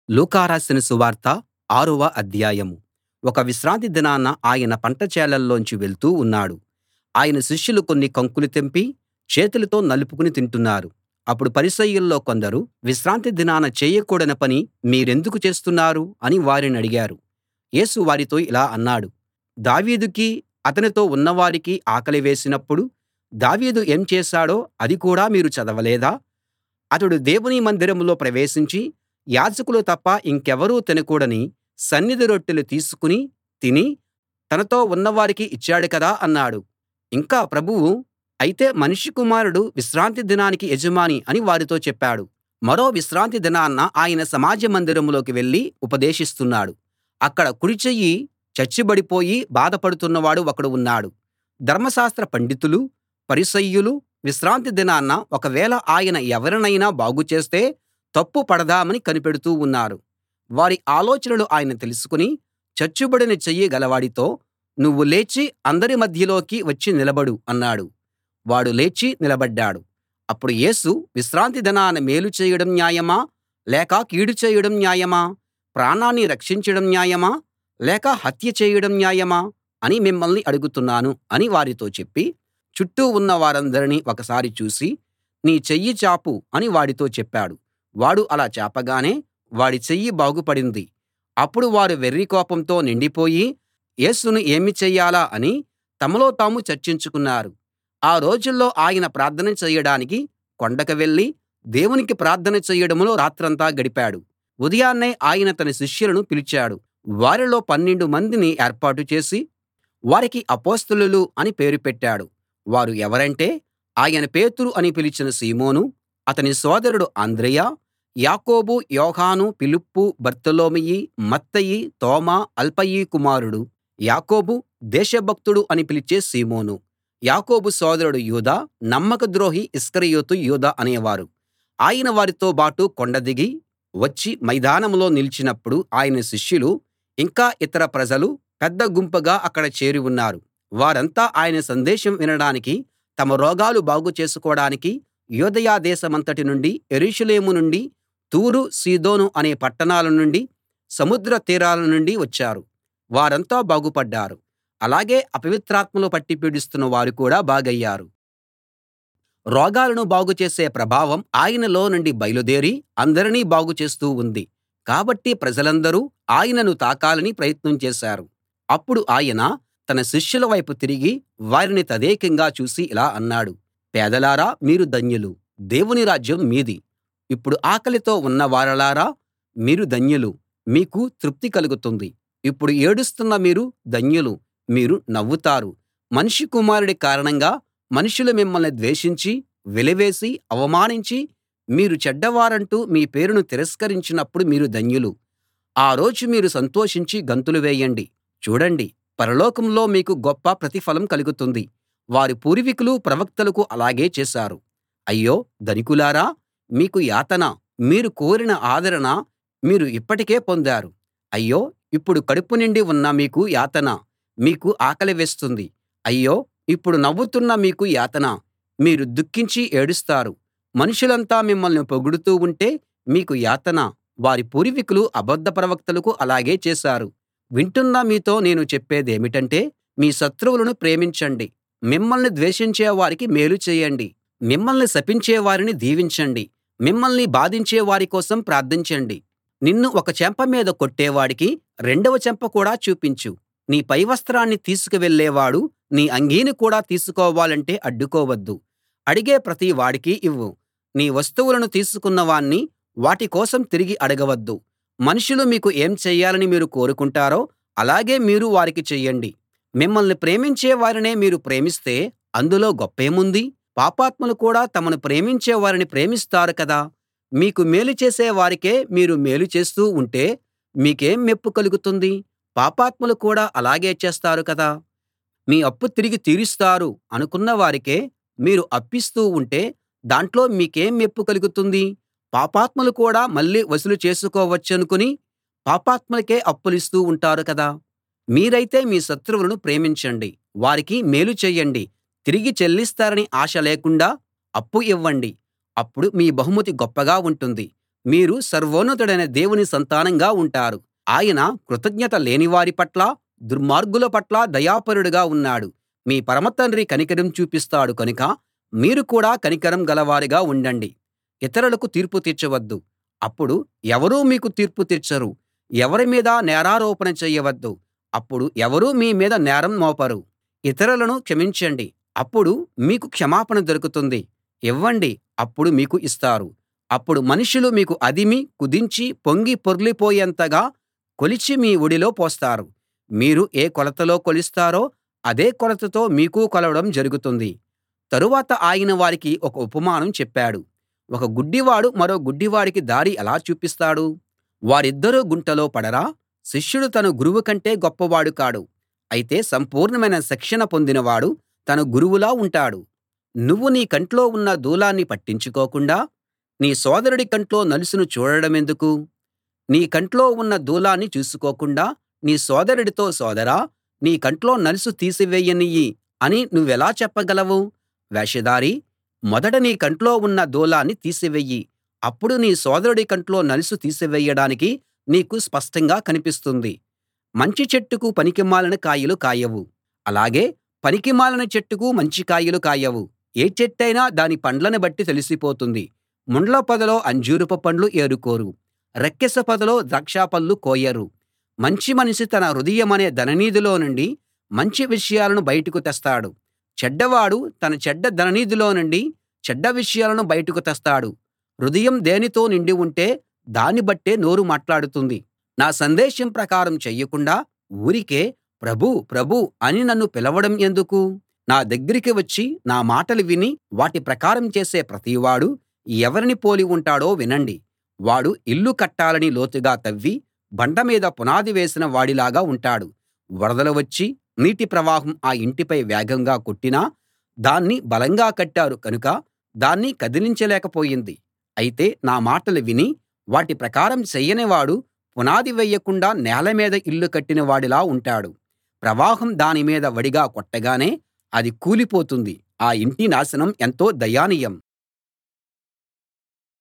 లూకా రాసిన సువార్త 6వ అధ్యాయం. ఒక విశ్రాంతి దినాన ఆయన పంట చేలల్లోంచి వెళ్తూ ఉన్నాడు. ఆయన శిష్యులు కొన్ని కంకులు తెంపి చేతులతో నలుపుకుని తింటున్నారు. అప్పుడు పరిసయ్యుల్లో కొందరు విశ్రాంతి దినాన చేయకూడని పని మీరెందుకు చేస్తున్నారు అని వారినడిగారు. యేసు వారితో ఇలా అన్నాడు, దావీదుకీ అతనితో ఉన్నవారికి ఆకలి వేసినప్పుడు దావీదు ఏం చేశాడో అది కూడా మీరు చదవలేదా? అతడు దేవుని మందిరంలో ప్రవేశించి యాజకులు తప్ప ఇంకెవరూ తినకూడని సన్నిధి రొట్టెలు తీసుకుని తిని తనతో ఉన్నవారికి ఇచ్చాడు కదా అన్నాడు. ఇంకా ప్రభువు, అయితే మనుష్య కుమారుడు విశ్రాంతి దినానికి యజమాని అని వారితో చెప్పాడు. మరో విశ్రాంతి దినాన ఆయన సమాజ మందిరంలోకి వెళ్లి ఉపదేశిస్తున్నాడు. అక్కడ కుడి చెయ్యి చచ్చుబడిపోయి బాధపడుతున్నవాడు ఒకడు ఉన్నాడు. ధర్మశాస్త్ర పండితులూ పరిసయ్యులూ విశ్రాంతి దినాన ఒకవేళ ఆయన ఎవరినైనా బాగుచేస్తే తప్పు పడదామని కనిపెడుతూ ఉన్నారు. వారి ఆలోచనలు ఆయన తెలుసుకుని చచ్చుబడిన చెయ్యి గలవాడితో, నువ్వు లేచి అందరి మధ్యలోకి వచ్చి నిలబడు అన్నాడు. వాడు లేచి నిలబడ్డాడు. అప్పుడు యేసు, విశ్రాంతి దినాన మేలు చేయడం న్యాయమా లేక కీడు చేయడం న్యాయమా? ప్రాణాన్ని రక్షించడం న్యాయమా లేక హత్య చేయడం న్యాయమా అని మిమ్మల్ని అడుగుతున్నాను అని వారితో చెప్పి, చుట్టూ ఉన్న వారందరినీ ఒకసారి చూసి, నీ చెయ్యి చాపు అని వాడితో చెప్పాడు. వాడు అలా చాపగానే వాడి చెయ్యి బాగుపడింది. అప్పుడు వారు వెర్రి కోపంతో నిండిపోయి యేసును ఏమి చెయ్యాలా అని తమలో తాము చర్చించుకున్నారు. ఆ రోజుల్లో ఆయన ప్రార్థన చేయడానికి కొండకు వెళ్లి దేవునికి ప్రార్థన చేయడంలో రాత్రంతా గడిపాడు. ఉదయాన్నే ఆయన తన శిష్యులను పిలిచాడు. వారిలో 12 మందిని ఏర్పాటు చేసి వారికి అపొస్తలులు అని పేరు పెట్టాడు. వారు ఎవరంటే, ఆయన పేతురు అని పిలిచిన సీమోను, అతని సోదరుడు అంద్రెయ, యాకోబు, యోహాను, ఫిలిప్పు, బర్తొలొమయి, మత్తయి, తోమా, అల్ఫయి కుమారుడు యాకోబు, దేశభక్తుడు అని పిలిచే సీమోను, యాకోబు సోదరుడు యూదా, నమ్మకద్రోహి ఇస్కరియోతు యూదా అనేవారు. ఆయన వారితోబాటు కొండ దిగి వచ్చి మైదానంలో నిలిచినప్పుడు ఆయన శిష్యులు ఇంకా ఇతర ప్రజలు పెద్ద గుంపుగా అక్కడ చేరి ఉన్నారు. వారంతా ఆయన సందేశం వినడానికి, తమ రోగాలు బాగు చేసుకోడానికి యూదయ దేశమంతటి నుండి, యెరూషలేము నుండి, తూరు, సీదోను అనే పట్టణాల నుండి, సముద్ర తీరాల నుండి వచ్చారు. వారంతా బాగుపడ్డారు. అలాగే అపవిత్రాత్మలు పట్టి పీడిస్తున్న వారు కూడా బాగయ్యారు. రోగాలను బాగుచేసే ప్రభావం ఆయనలో నుండి బయలుదేరి అందరినీ బాగు చేస్తూ ఉంది. కాబట్టి ప్రజలందరూ ఆయనను తాకాలని ప్రయత్నం చేశారు. అప్పుడు ఆయన తన శిష్యుల వైపు తిరిగి వారిని తదేకంగా చూసి ఇలా అన్నాడు, పేదలారా మీరు ధన్యులు, దేవుని రాజ్యం మీది. ఇప్పుడు ఆకలితో ఉన్నవారలారా మీరు ధన్యులు, మీకు తృప్తి కలుగుతుంది. ఇప్పుడు ఏడుస్తున్న మీరు ధన్యులు, మీరు నవ్వుతారు. మనుష్య కుమారుడి కారణంగా మనుషులు మిమ్మల్ని ద్వేషించి వెలివేసి అవమానించి మీరు చెడ్డవారంటూ మీ పేరును తిరస్కరించినప్పుడు మీరు ధన్యులు. ఆ రోజు మీరు సంతోషించి గంతులు వేయండి. చూడండి, పరలోకంలో మీకు గొప్ప ప్రతిఫలం కలుగుతుంది. వారి పూర్వీకులు ప్రవక్తలకు అలాగే చేశారు. అయ్యో ధనికులారా, మీకు యాతన, మీరు కోరిన ఆదరణ మీరు ఇప్పటికే పొందారు. అయ్యో ఇప్పుడు కడుపు నిండి ఉన్న మీకు యాతన, మీకు ఆకలి వేస్తుంది. అయ్యో ఇప్పుడు నవ్వుతున్న మీకు యాతన, మీరు దుఃఖించి ఏడుస్తారు. మనుషులంతా మిమ్మల్ని పొగుడుతూ ఉంటే మీకు యాతన, వారి పూర్వీకులు అబద్ధ ప్రవక్తలకు అలాగే చేశారు. వింటున్న మీతో నేను చెప్పేదేమిటంటే, మీ శత్రువులను ప్రేమించండి, మిమ్మల్ని ద్వేషించే వారికి మేలు చేయండి, మిమ్మల్ని శపించే వారిని దీవించండి, మిమ్మల్ని బాధించే వారి కోసం ప్రార్థించండి. నిన్ను ఒక చెంప మీద కొట్టేవాడికి రెండవ చెంప కూడా చూపించు. నీ పైవస్త్రాన్ని తీసుకువెళ్ళేవాడు నీ అంగీని కూడా తీసుకోవాలంటే అడ్డుకోవద్దు. అడిగే ప్రతి వాడికి ఇవ్వు. నీ వస్తువులను తీసుకున్నవాణ్ణి వాటి కోసం తిరిగి అడగవద్దు. మనుషులు మీకు ఏం చెయ్యాలని మీరు కోరుకుంటారో అలాగే మీరు వారికి చెయ్యండి. మిమ్మల్ని ప్రేమించే వారినే మీరు ప్రేమిస్తే అందులో గొప్పేముంది? పాపాత్ములు కూడా తమను ప్రేమించే వారిని ప్రేమిస్తారు కదా. మీకు మేలు చేసే వారికే మీరు మేలు చేస్తూ ఉంటే మీకేం మెప్పు కలుగుతుంది? పాపాత్ములు కూడా అలాగే చేస్తారు కదా. మీ అప్పు తిరిగి తీరుస్తారు అనుకున్న వారికే మీరు అప్పిస్తూ ఉంటే దాంట్లో మీకేం మెప్పు కలుగుతుంది? పాపాత్ములు కూడా మళ్ళీ వసూలు చేసుకోవచ్చనుకుని పాపాత్ములకే అప్పులిస్తూ ఉంటారు కదా. మీరైతే మీ శత్రువులను ప్రేమించండి, వారికి మేలు చెయ్యండి, తిరిగి చెల్లిస్తారని ఆశ లేకుండా అప్పు ఇవ్వండి. అప్పుడు మీ బహుమతి గొప్పగా ఉంటుంది. మీరు సర్వోన్నతుడైన దేవుని సంతానంగా ఉంటారు. ఆయన కృతజ్ఞత లేనివారి పట్ల, దుర్మార్గుల పట్ల దయాపరుడుగా ఉన్నాడు. మీ పరమ తండ్రి కనికరం చూపిస్తాడు కనుక మీరు కూడా కనికరం గలవారుగా ఉండండి. ఇతరులకు తీర్పు తీర్చవద్దు, అప్పుడు ఎవరూ మీకు తీర్పు తీర్చరు. ఎవరి మీదా నేరారోపణ చేయవద్దు, అప్పుడు ఎవరూ మీ మీద నేరం మోపరు. ఇతరులను క్షమించండి, అప్పుడు మీకు క్షమాపణ దొరుకుతుంది. ఇవ్వండి, అప్పుడు మీకు ఇస్తారు. అప్పుడు మనుషులు మీకు అదిమి కుదించి పొంగి పొర్లిపోయేంతగా కొలిచి మీ ఒడిలో పోస్తారు. మీరు ఏ కొలతలో కొలుస్తారో అదే కొలతతో మీకూ కొలవడం జరుగుతుంది. తరువాత ఆయన వారికి ఒక ఉపమానం చెప్పాడు. ఒక గుడ్డివాడు మరో గుడ్డివాడికి దారి ఎలా చూపిస్తాడు? వారిద్దరూ గుంటలో పడరా? శిష్యుడు తన గురువు కంటే గొప్పవాడు కాడు. అయితే సంపూర్ణమైన శిక్షణ పొందినవాడు తన గురువులా ఉంటాడు. నువ్వు నీ కంట్లో ఉన్న దూలాన్ని పట్టించుకోకుండా నీ సోదరుడి కంట్లో నలుసును చూడడమెందుకు? నీ కంట్లో ఉన్న దూలాన్ని చూసుకోకుండా నీ సోదరుడితో సోదరా, నీ కంట్లో నలుసు తీసివేయనియ్యి అని నువ్వెలా చెప్పగలవు? వేషధారీ, మొదట నీ కంట్లో ఉన్న దూలాన్ని తీసివెయ్యి, అప్పుడు నీ సోదరుడి కంట్లో నలుసు తీసివేయడానికి నీకు స్పష్టంగా కనిపిస్తుంది. మంచి చెట్టుకు పనికిమాలిన కాయలు కాయవు, అలాగే పనికిమాలిన చెట్టుకు మంచి కాయలు కాయవు. ఏ చెట్టైనా దాని పండ్లను బట్టి తెలిసిపోతుంది. ముండ్ల పొదలో అంజూరపు పండ్లు ఏరుకోరు, రక్కెస పొదలో ద్రాక్షపళ్ళు కోయరు. మంచి మనిషి తన హృదయమనే ధననిధిలో నుండి మంచి విషయాలను బయటకు తెస్తాడు. చెడ్డవాడు తన చెడ్డ ధననిధిలో నుండి చెడ్డ విషయాలను బయటకు తెస్తాడు. హృదయం దేనితో నిండి ఉంటే దాన్ని బట్టే నోరు మాట్లాడుతుంది. నా సందేశం ప్రకారం చెయ్యకుండా ఊరికే ప్రభూ ప్రభూ అని నన్ను పిలవడం ఎందుకు? నా దగ్గరికి వచ్చి నా మాటలు విని వాటి ప్రకారం చేసే ప్రతివాడు ఎవరిని పోలి ఉంటాడో వినండి. వాడు ఇల్లు కట్టాలని లోతుగా తవ్వి బండ మీద పునాది వేసిన వాడిలాగా ఉంటాడు. వరదలు వచ్చి నీటి ప్రవాహం ఆ ఇంటిపై వేగంగా కొట్టినా దాన్ని బలంగా కట్టారు కనుక దాన్ని కదిలించలేకపోయింది. అయితే నా మాటలు విని వాటి ప్రకారం చెయ్యనివాడు పునాది వేయకుండా నేల మీద ఇల్లు కట్టిన వాడిలా ఉంటాడు. ప్రవాహం దాని మీద వడిగా కొట్టగానే అది కూలిపోతుంది. ఆ ఇంటి నాశనం ఎంతో దయనీయం.